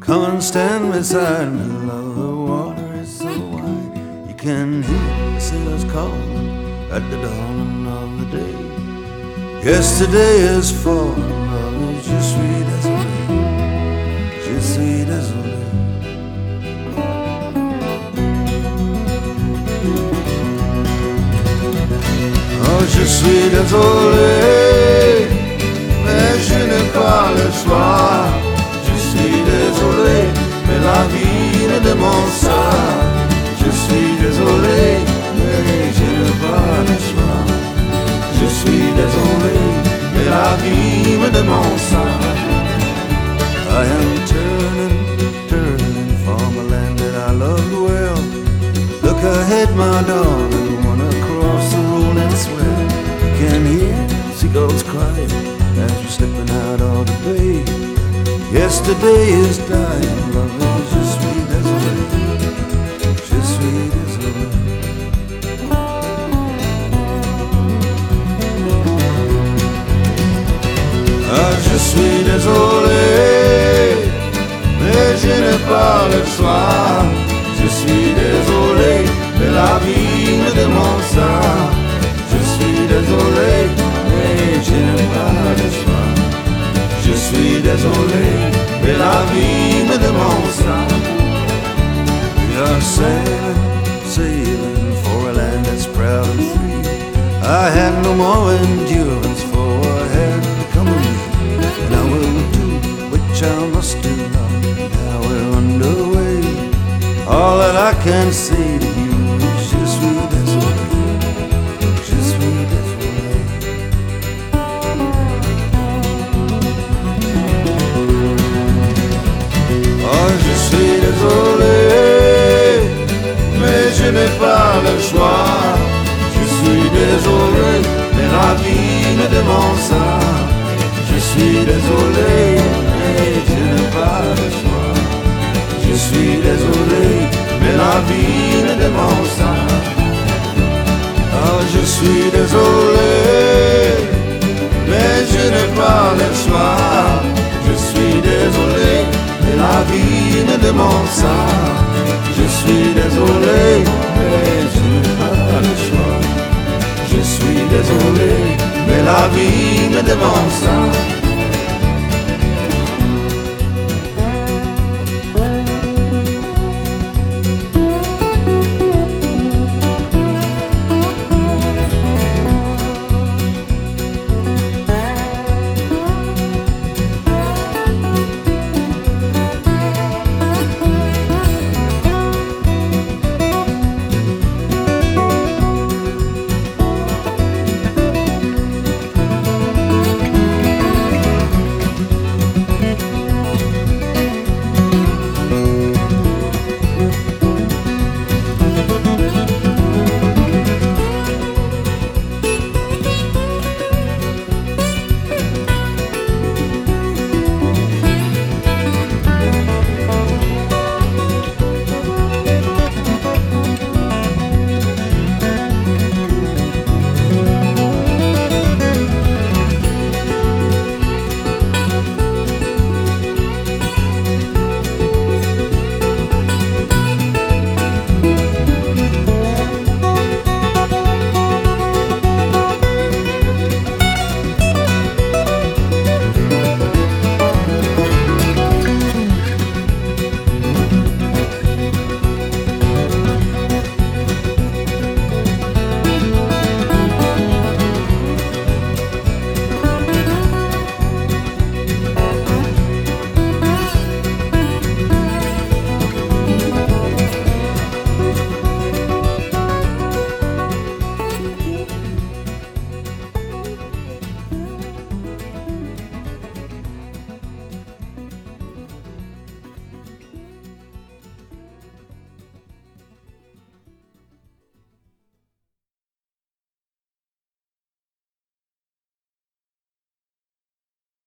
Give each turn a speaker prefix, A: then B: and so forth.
A: Come and stand beside me, love. The water is so wide, you can hear the sailors calling at the dawn of the day. Yesterday is fallen, love is je suis désolé, je suis désolé. Oh, je suis désolé, mais je n'ai pas le choix. Je suis désolé, mais la vie me demande ça. Je suis désolé, mais je n'ai pas le choix. Je suis désolé, mais la vie me demande ça. I am turning from a land that I loved well. Look ahead, my darling, wanna cross the rolling swell. You can hear seagulls crying as we're stepping out of the bay. Yesterday is dying, love, je suis désolé, je suis désolé. Ah, je suis désolé, mais je n'ai pas le choix. Je suis désolé, mais la vie me demande ça. Je suis désolé, mais je n'ai pas le choix. Je suis désolé, mais la vie me demande ça. We are sailing, sailing for a land that's proud and free. I had no more endurance, for I had become a me. And I will do which I must do now. Now we're underway. All that I can say to you is je suis désolé, je suis désolé. Oh, je suis désolé, mais je n'ai pas le choix. Je suis désolé, mais la vie me demande ça. Je suis désolé, mais je n'ai pas le choix. Je suis désolé, mais la vie me demande ça. Oh, je suis désolé, mais je n'ai pas le choix. Je suis désolé, mais la vie me demande ça. Je suis désolé, mais je n'ai pas le choix. Je suis désolé, mais la vie me demande ça.